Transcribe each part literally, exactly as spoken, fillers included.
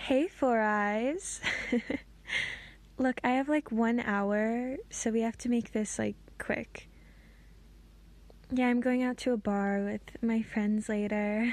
Hey, Four Eyes. Look, I have like one hour, so we have to make this like quick. Yeah, I'm going out to a bar with my friends later.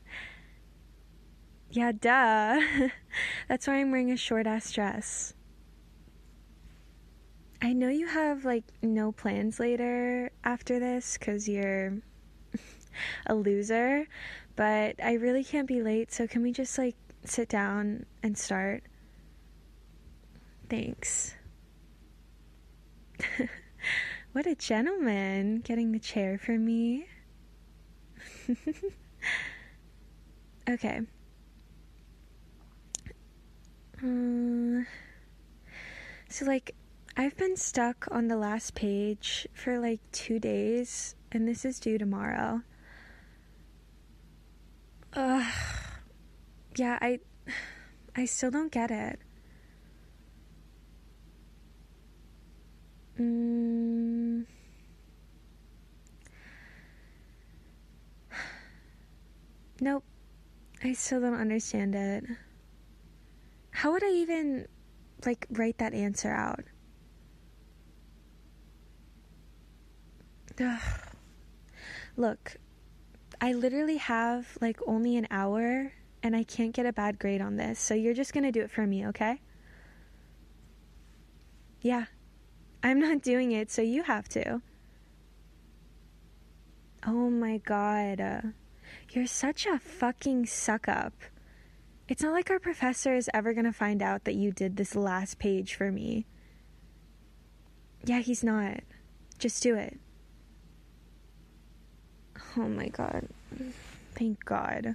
Yeah, duh. That's why I'm wearing a short ass dress. I know you have like no plans later after this because you're a loser, but I really can't be late, so can we just like sit down and start? Thanks. What a gentleman, getting the chair for me. Okay. Um, so, like, I've been stuck on the last page for like two days, and this is due tomorrow. Ugh. Yeah, I, I still don't get it. Mm. Nope. I still don't understand it. How would I even, like, write that answer out? Ugh. Look, I literally have, like, only an hour, and I can't get a bad grade on this, so you're just gonna do it for me, okay? Yeah. I'm not doing it, so you have to. Oh my god. Uh, you're such a fucking suck-up. It's not like our professor is ever gonna find out that you did this last page for me. Yeah, he's not. Just do it. Oh my god. Thank God.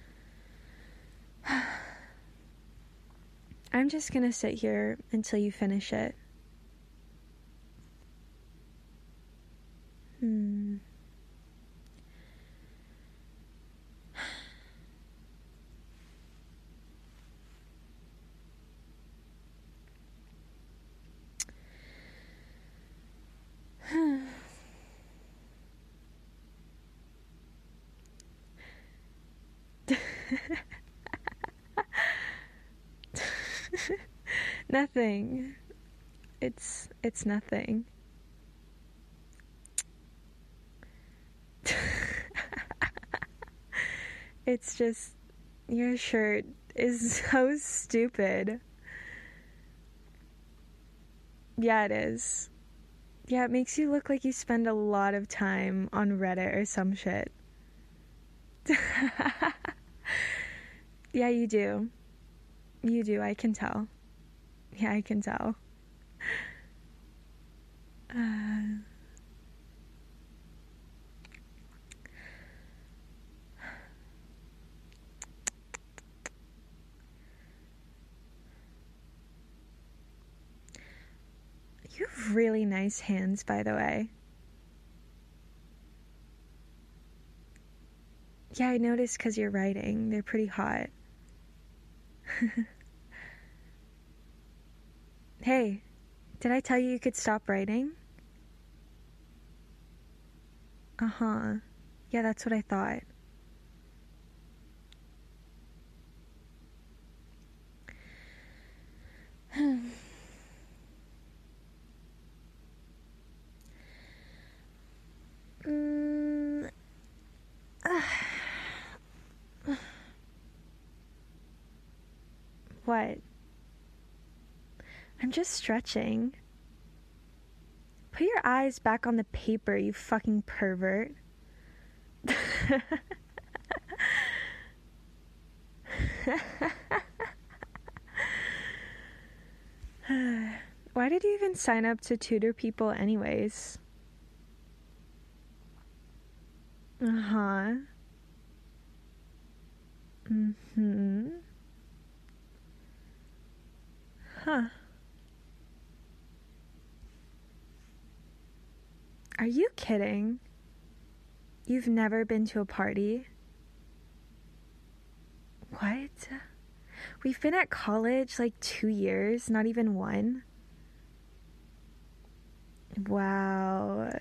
I'm just gonna sit here until you finish it. Hmm. Nothing. It's it's nothing. It's just your shirt is so stupid. Yeah, it is. Yeah, it makes you look like you spend a lot of time on Reddit or some shit. Yeah, you do. You do, I can tell. Yeah, I can tell. Uh, you have really nice hands, by the way. Yeah, I noticed because you're writing. They're pretty hot. Hey, did I tell you you could stop writing? Uh-huh. Yeah, that's what I thought. mm, what? I'm just stretching. Put your eyes back on the paper, you fucking pervert. Why did you even sign up to tutor people anyways? Uh-huh. Mm-hmm. Huh. Are you kidding? You've never been to a party? What? We've been at college like two years, not even one. Wow.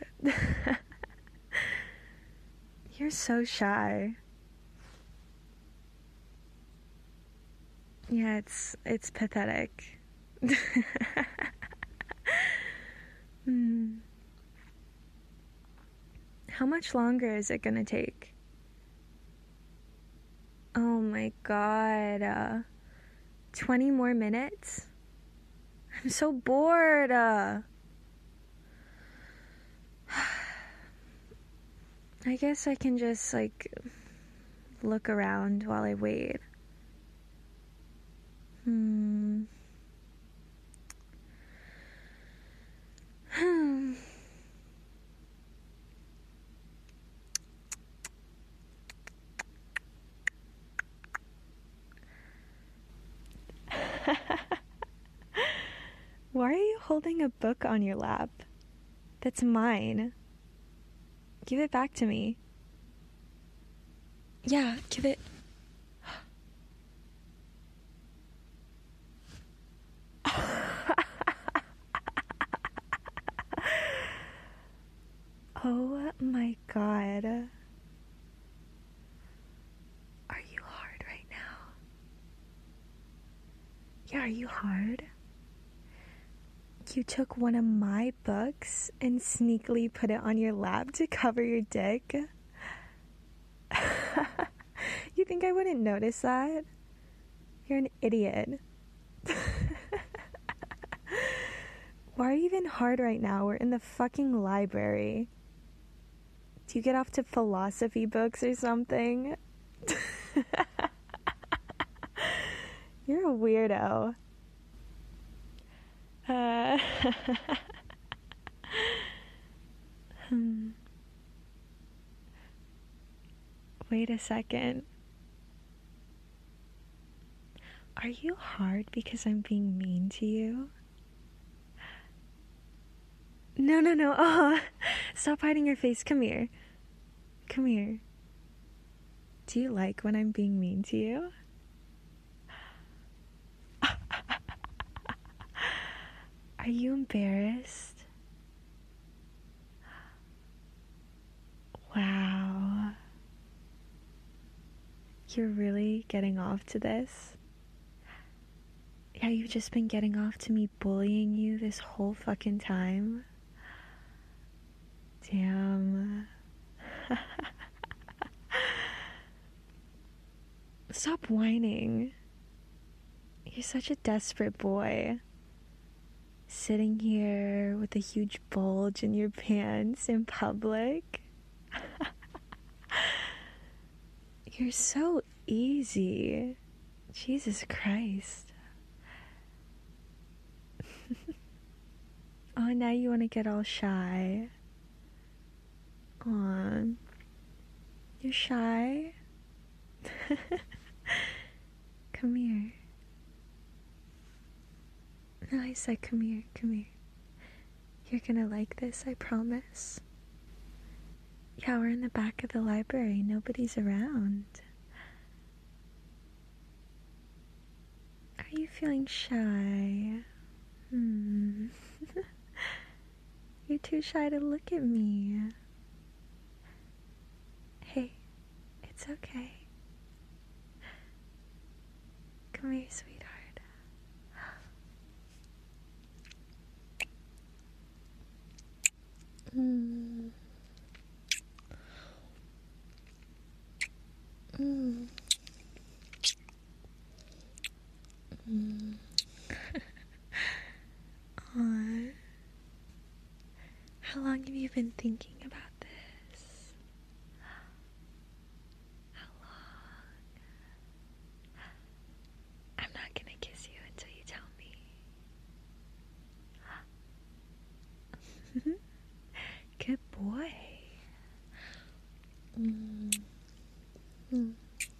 You're so shy. Yeah, it's it's pathetic. Hmm. How much longer is it gonna take? Oh my god. Uh, twenty more minutes? I'm so bored. Uh, I guess I can just, like, look around while I wait. Hmm. Hmm. Why are you holding a book on your lap? That's mine. Give it back to me. Yeah, give it. Oh my god. Are you hard right now? Yeah, are you hard? You took one of my books and sneakily put it on your lap to cover your dick? You think I wouldn't notice that? You're an idiot. Why are you even hard right now? We're in the fucking library. Do you get off to philosophy books or something? You're a weirdo. Uh, hmm. Wait a second. Are you hard because I'm being mean to you? No, no, no. Oh, stop hiding your face. Come here. Come here. Do you like when I'm being mean to you? Are you embarrassed? Wow. You're really getting off to this? Yeah, you've just been getting off to me bullying you this whole fucking time? Damn. Stop whining. You're such a desperate boy. Sitting here with a huge bulge in your pants in public. You're so easy. Jesus Christ. Oh, now you want to get all shy. Aw. You're shy? Come here. No, I said come here, come here. You're gonna like this, I promise. Yeah, we're in the back of the library. Nobody's around. Are you feeling shy? Hmm. You're too shy to look at me. Hey, it's okay. Come here, sweetheart. Mm. Mm. Mm. Aw. How long have you been thinking about this? How long? I'm not gonna kiss you until you tell me. Good boy. Mm. Mm.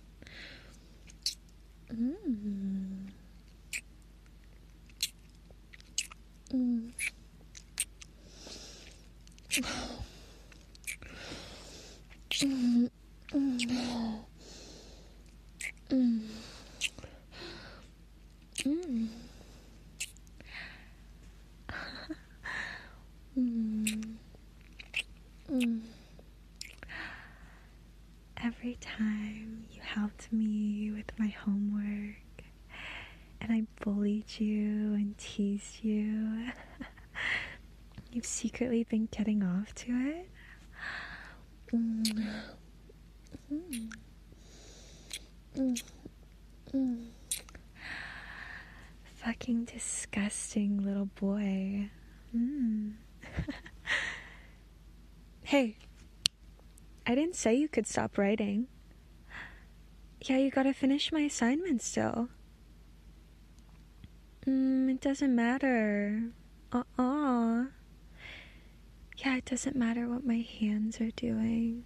Mm. Mm. Mm. Mm. Mm. Mm. Mm. Mm. Every time you helped me with my homework, and I bullied you and teased you. You've secretly been getting off to it. Mm. Mm. Mm. Mm. Fucking disgusting little boy. Mm. Hey, I didn't say you could stop writing. Yeah, you gotta finish my assignment still. Mm, it doesn't matter. Uh-uh. Yeah, it doesn't matter what my hands are doing.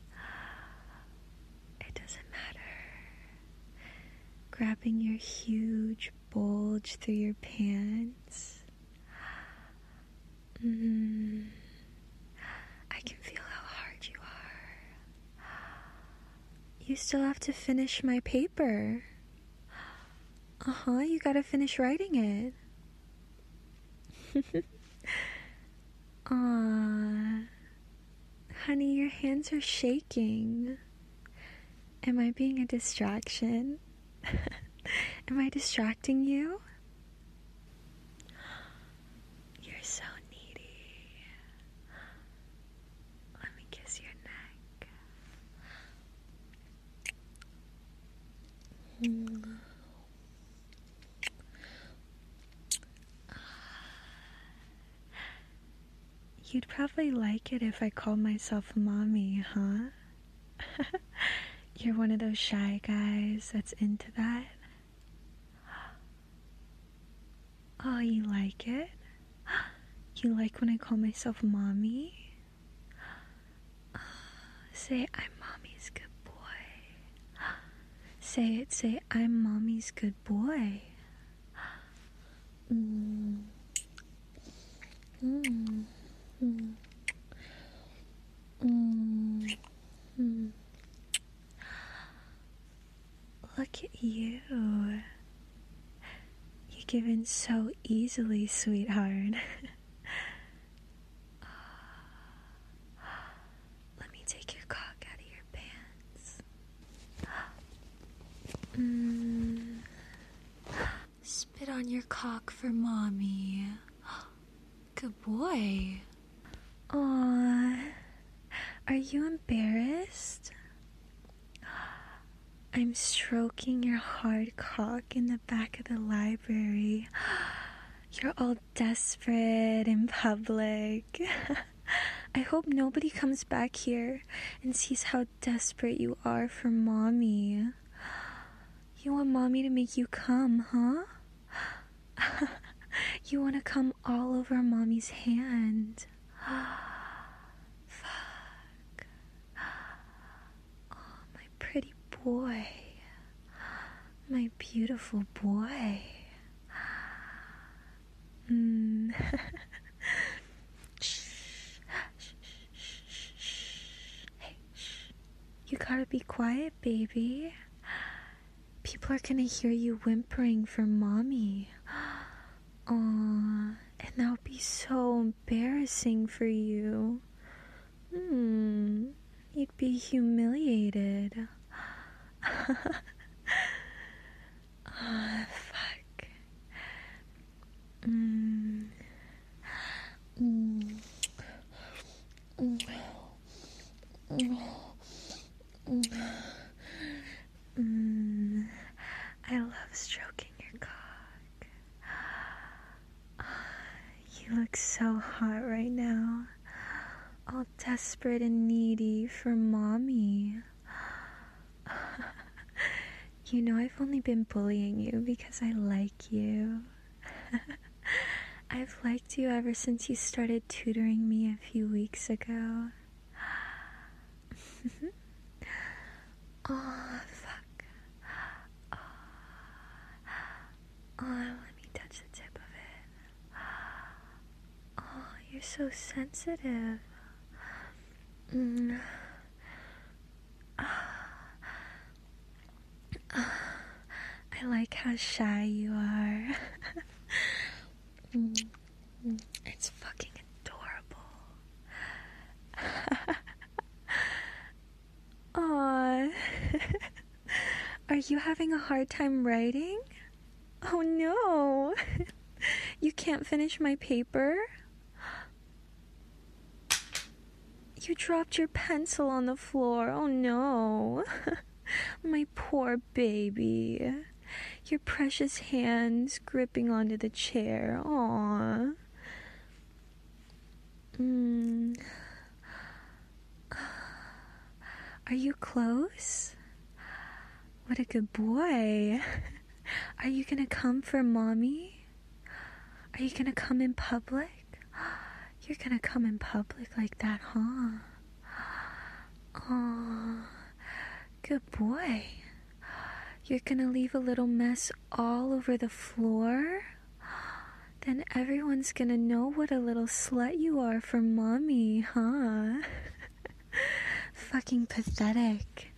It doesn't matter. Grabbing your huge bulge through your pants. Mm. I can feel how hard you are. You still have to finish my paper. Uh-huh, you gotta finish writing it. Aw, honey, your hands are shaking. Am I being a distraction? Am I distracting you? You're so needy. Let me kiss your neck. Mm. You'd probably like it if I called myself mommy, huh? You're one of those shy guys that's into that? Oh, you like it? You like when I call myself mommy? Say, I'm mommy's good boy. Say it, say, I'm mommy's good boy. Mm. Mm. Mm. Mm. Mm. Look at you. You give in so easily, sweetheart. Let me take your cock out of your pants. Mm. Spit on your cock for mommy. Good boy. Aww. Are you embarrassed? I'm stroking your hard cock in the back of the library. You're all desperate in public. I hope nobody comes back here and sees how desperate you are for mommy. You want mommy to make you come, huh? You want to come all over mommy's hand. Fuck. Oh, my pretty boy. My beautiful boy. Mm. Shh. Shh, shh, shh, shh. Hey, shh. You gotta be quiet, baby. People are gonna hear you whimpering for mommy. Aw, and that would be so embarrassing for you. Hmm, you'd be humiliated. Ah, fuck. Mm. Mm. Mm. Mm. Mm. I love stroking your cock. You look so hot right now, all desperate and needy for mommy. You know I've only been bullying you because I like you. I've liked you ever since you started tutoring me a few weeks ago. Oh, fuck. Oh. Oh, let me touch the tip of it. Oh, you're so sensitive. Mm. I like how shy you are. Mm. It's fucking adorable. Aww. Are you having a hard time writing? Oh no! You can't finish my paper? You dropped your pencil on the floor. Oh no. My poor baby. Your precious hands gripping onto the chair. Aww. Mm. Are you close? What a good boy. Are you gonna come for mommy? Are you gonna come in public? You're gonna come in public like that, huh? Aw, good boy. You're gonna leave a little mess all over the floor? Then everyone's gonna know what a little slut you are for mommy, huh? Fucking pathetic.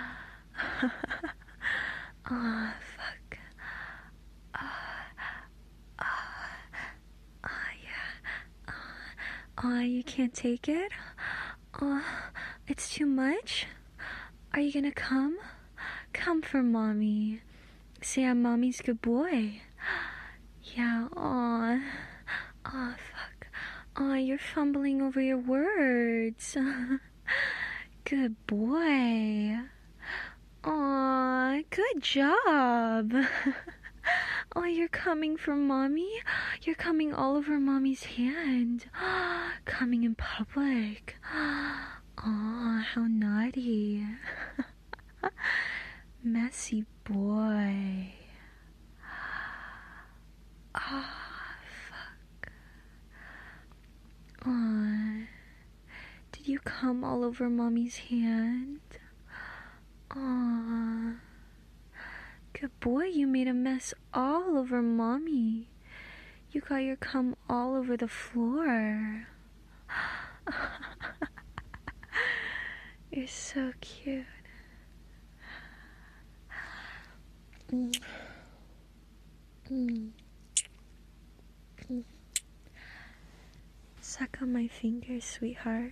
Aw, fuck. Ah, ah, ah, yeah. Aw, you can't take it? Aw, it's too much? Are you gonna come? Come for mommy. Say I'm mommy's good boy. Yeah, aw. Aw, fuck. Aw, you're fumbling over your words. Good boy. Aw, good job. Oh, you're coming for mommy? You're coming all over mommy's hand. Coming in public. Aw, how naughty. Messy boy. Ah, fuck. Aw. Did you come all over mommy's hand? Aw. Good boy, you made a mess all over mommy. You got your cum all over the floor. You're so cute. Mm. Mm. Mm. Suck on my fingers, sweetheart.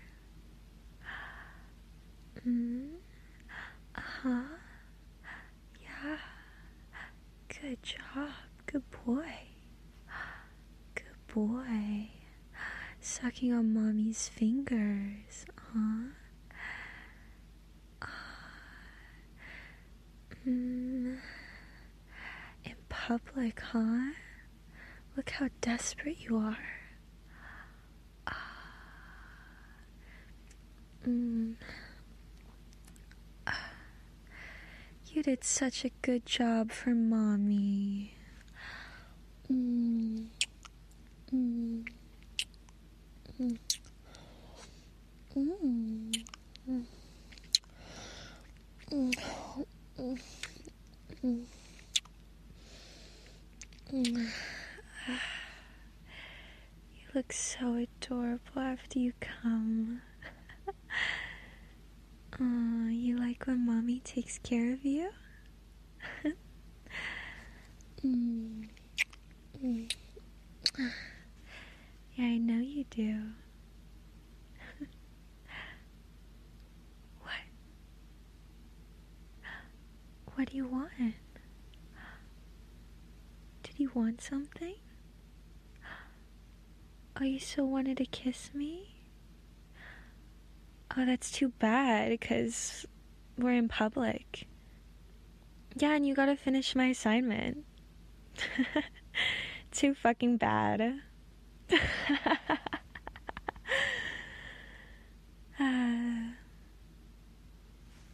Mm. Uh-huh. Yeah. Good job. Good boy. Good boy. Sucking on mommy's fingers. Huh? Mm. In public, huh? Look how desperate you are. Mm. You did such a good job for mommy. Mm. Mm. Mm. Mm. Mm. Mm. Mm. Mm. You look so adorable after you come. Aw, you like when mommy takes care of you? mm. Mm. Yeah, I know you do. What? What do you want? Did you want something? Oh, you still wanted to kiss me? Oh, that's too bad, because we're in public. Yeah, and you gotta finish my assignment. Too fucking bad.